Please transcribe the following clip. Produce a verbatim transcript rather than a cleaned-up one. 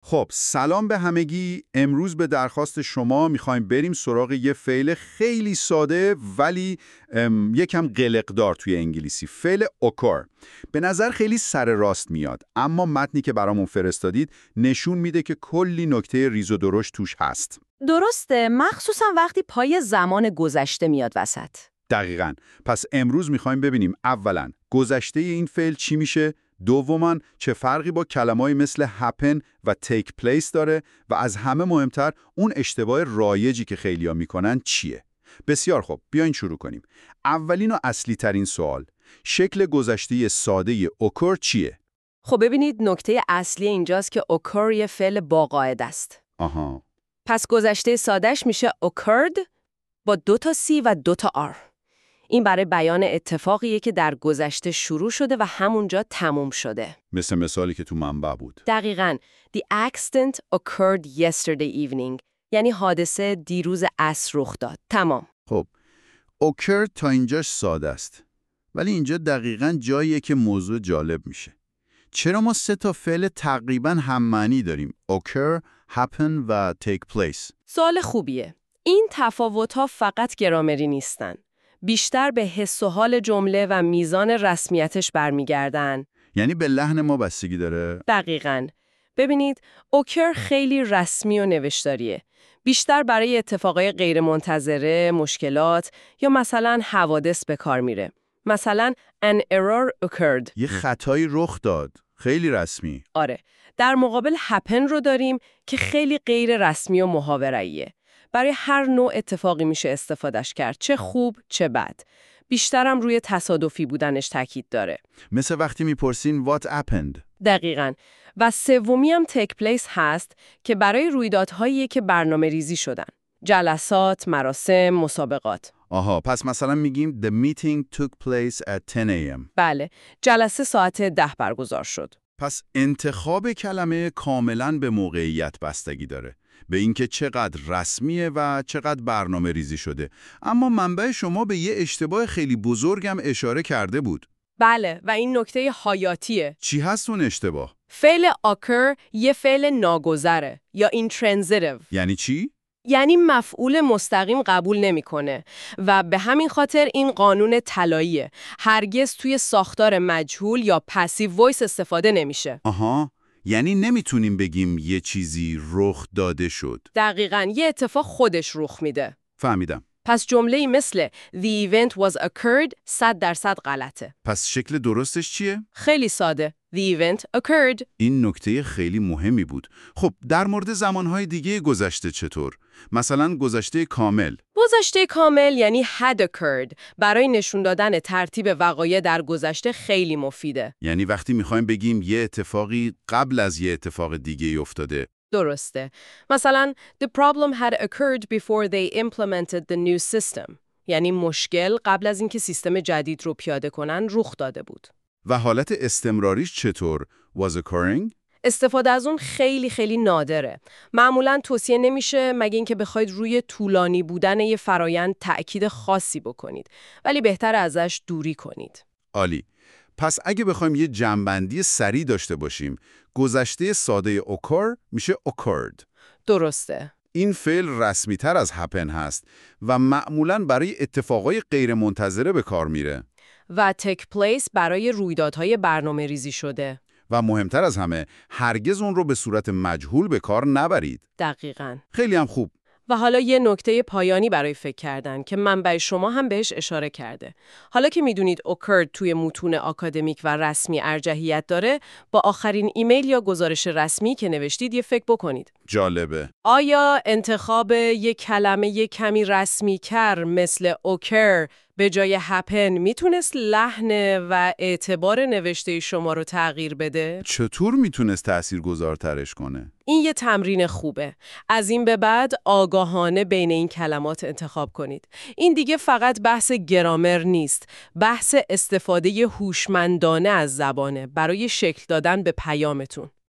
خب سلام به همگی. امروز به درخواست شما میخوایم بریم سراغ یه فعل خیلی ساده ولی ام، یکم قلقدار توی انگلیسی. فعل occur. به نظر خیلی سر راست میاد، اما متنی که برامون فرستادید نشون میده که کلی نکته ریز و درشت توش هست. درسته، مخصوصا وقتی پای زمان گذشته میاد وسط. دقیقاً. پس امروز میخوایم ببینیم اولاً گذشته این فعل چی میشه، دوماً چه فرقی با کلمه‌ای مثل happen و take place داره و از همه مهمتر اون اشتباه رایجی که خیلیا میکنن چیه. بسیار خوب، بیاین شروع کنیم. اولین و اصلی ترین سوال، شکل گذشته ساده occur چیه؟ خب ببینید، نکته اصلی اینجاست که occur یه فعل با قاعده است. آها. پس گذشته سادهش میشه occurred با دو تا C و دو تا R. این برای بیان اتفاقیه که در گذشته شروع شده و همونجا تموم شده. مثل مثالی که تو منبع بود. دقیقاً. The accident occurred yesterday evening. یعنی حادثه دیروز عصر رخ داد. تمام. خب، occur تا اینجاش ساده است. ولی اینجا دقیقاً جاییه که موضوع جالب میشه. چرا ما سه تا فعل تقریباً هم معنی داریم؟ occur، happen و take place. سوال خوبیه. این تفاوت‌ها فقط گرامری نیستن. بیشتر به حس و حال جمله و میزان رسمیتش برمیگردن. یعنی به لحن ما بستگی داره؟ دقیقاً. ببینید، occur خیلی رسمی و نوشتاریه. بیشتر برای اتفاقای غیرمنتظره، مشکلات یا مثلا حوادث به کار میره. مثلا an error occurred. یه خطایی رخ داد. خیلی رسمی. آره. در مقابل happen رو داریم که خیلی غیر رسمی و محاوره‌ایه. برای هر نوع اتفاقی میشه استفادهش کرد، چه خوب چه بد. بیشترم روی تصادفی بودنش تاکید داره. مثل وقتی میپرسین what happened. دقیقاً. و سومی هم take place هست که برای رویدادهایی که برنامه ریزی شدن. جلسات، مراسم، مسابقات. آها، پس مثلا میگیم the meeting took place at ten a m. بله، جلسه ساعت ده برگزار شد. پس انتخاب کلمه کاملاً به موقعیت بستگی داره. به اینکه چقدر رسمیه و چقدر برنامه ریزی شده. اما منبع شما به یه اشتباه خیلی بزرگم اشاره کرده بود. بله، و این نکته حیاتیه. چی هست اون اشتباه؟ فعل occur یه فعل ناگزره یا intransitive. یعنی چی؟ یعنی مفعول مستقیم قبول نمیکنه و به همین خاطر این قانون طلاییه. هرگز توی ساختار مجهول یا پسیو وایس استفاده نمیشه. آها، یعنی نمیتونیم بگیم یه چیزی رخ داده شد. دقیقاً، یه اتفاق خودش رخ میده. فهمیدم. پس جمله‌ای مثل The event was occurred صد درصد غلطه. پس شکل درستش چیه؟ خیلی ساده. The event occurred. این نکته خیلی مهمی بود. خب در مورد زمانهای دیگه گذشته چطور؟ مثلا گذشته کامل. گذشته کامل یعنی had occurred. برای نشون دادن ترتیب وقایع در گذشته خیلی مفیده. یعنی وقتی میخوایم بگیم یه اتفاقی قبل از یه اتفاق دیگه افتاده. درسته. مثلا The problem had occurred before they implemented the new system. یعنی مشکل قبل از اینکه سیستم جدید رو پیاده کنن رخ داده بود. و حالت استمراریش چطور؟ Was occurring؟ استفاده از اون خیلی خیلی نادره. معمولاً توصیه نمیشه مگه اینکه بخواید روی طولانی بودن یه فرایند تأکید خاصی بکنید. ولی بهتر ازش دوری کنید. عالی. پس اگه بخوایم یه جمع‌بندی سریع داشته باشیم، گذشته ساده occur میشه occurred. درسته. این فعل رسمی تر از happen هست و معمولاً برای اتفاقای غیر منتظره به کار میره. و take place برای رویدادهای برنامه ریزی شده. و مهمتر از همه، هرگز اون رو به صورت مجهول به کار نبرید. دقیقاً. خیلی هم خوب. و حالا یه نکته پایانی برای فکر کردن که منبع شما هم بهش اشاره کرده. حالا که میدونید occurred توی متون آکادمیک و رسمی ارجحیت داره، با آخرین ایمیل یا گزارش رسمی که نوشتید یه فکر بکنید. جالبه. آیا انتخاب یک کلمه یک کمی رسمی کر مثل occur به جای happen میتونست لحن و اعتبار نوشته شما رو تغییر بده؟ چطور میتونست تاثیرگذارترش کنه؟ این یه تمرین خوبه. از این به بعد آگاهانه بین این کلمات انتخاب کنید. این دیگه فقط بحث گرامر نیست. بحث استفاده هوشمندانه از زبانه برای شکل دادن به پیامتون.